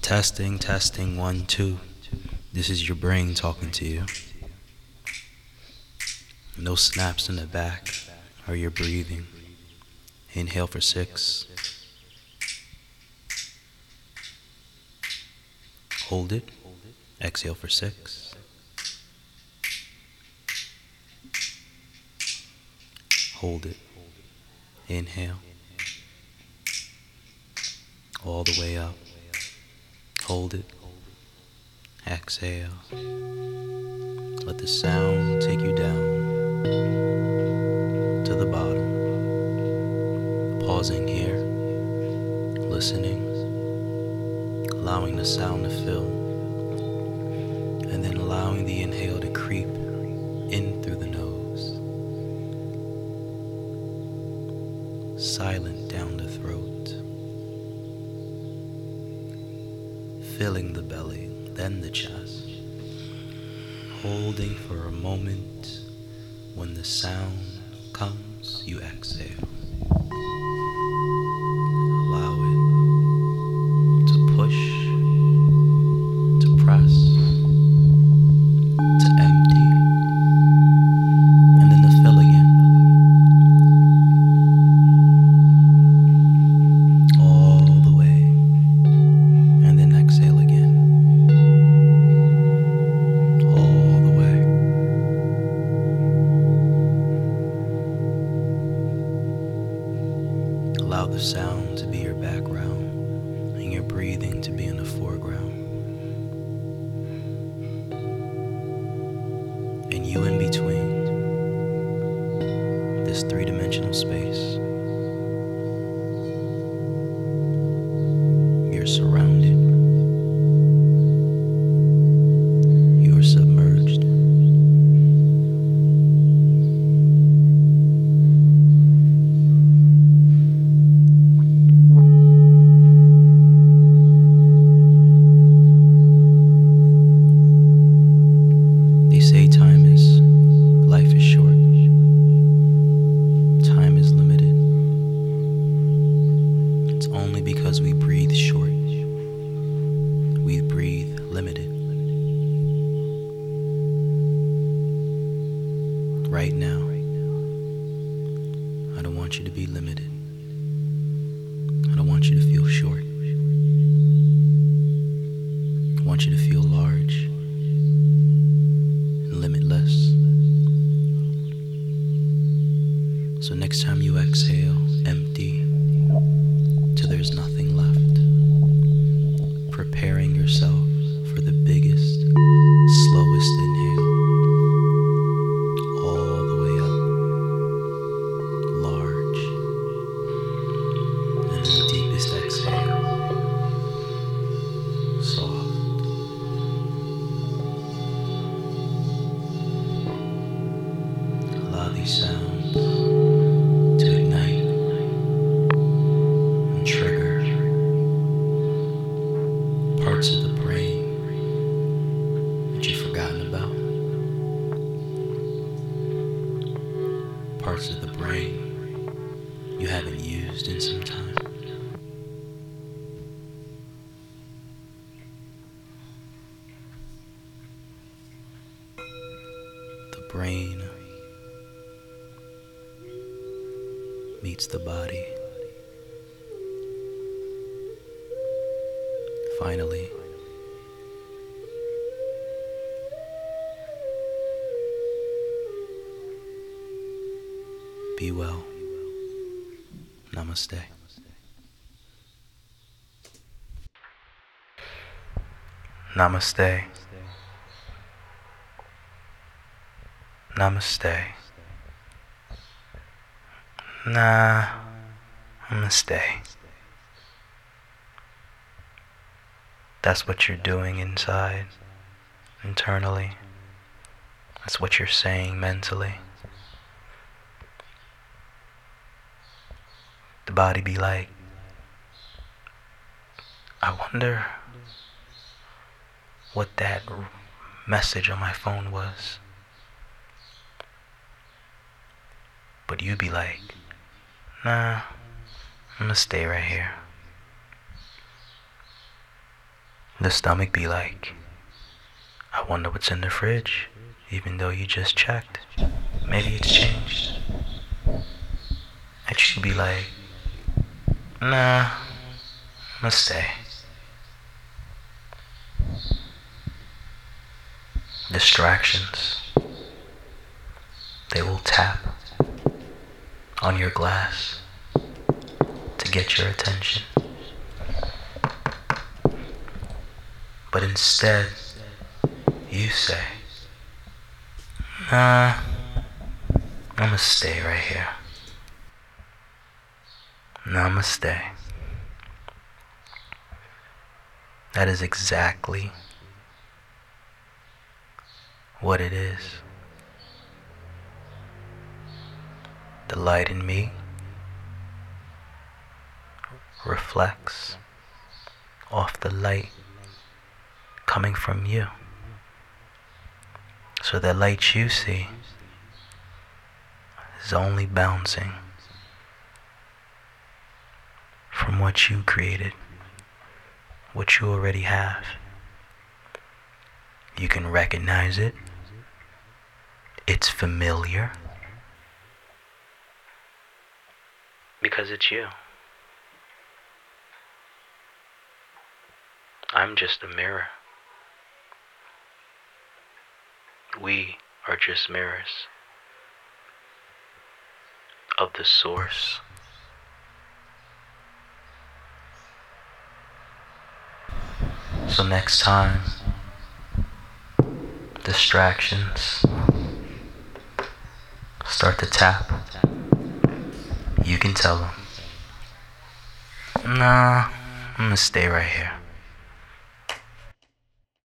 Testing, testing, 1, 2. This is your brain talking to you. No snaps in the back or your breathing. Inhale for 6. Hold it. Exhale for 6. Hold it. Inhale. All the way up. Hold it. Exhale. Let the sound take you down to the bottom. Pausing here. Listening. Allowing the sound to fill. And then allowing the inhale to creep in through the nose. Silent down the throat. Filling the belly, then the chest. Holding for a moment. When the sound comes, you exhale. Allow it to push, to press, to empty, and then to fill again. All the way, and then exhale again. All the way. Allow the sound to be your background and your breathing to be in the foreground. And you in between this three-dimensional space. You're surrounded. You are submerged. They say life is short. Time is limited. It's only because we breathe short. We breathe limited. Right now, I don't want you to be limited. I don't want you to feel short. I want you to feel large and limitless. So next time you exhale, empty till there's nothing left. Preparing yourself for the biggest, slowest inhale. All the way up. Large. And then the deepest exhale. Soft. Allow these sounds to ignite and trigger parts of the brain that you've forgotten about. Parts of the brain you haven't used in some time. The brain meets the body. Finally, be well. Namaste. Namaste. Namaste. Namaste. That's what you're doing inside, internally. That's what you're saying mentally. The body be like, I wonder what that message on my phone was. But you be like, nah, I'm gonna stay right here. The stomach be like, I wonder what's in the fridge, even though you just checked. Maybe it's changed. And she'd be like, nah, I'ma stay. Distractions. They will tap on your glass to get your attention. But instead, you say, nah, I'ma stay right here. Namaste. That is exactly what it is. The light in me reflects off the light coming from you. So the light you see is only bouncing from what you created, what you already have. You can recognize it. It's familiar because it's you. I'm just a mirror. We are just mirrors of the source. So next time, distractions start to tap, you can tell them, nah, I'm gonna stay right here.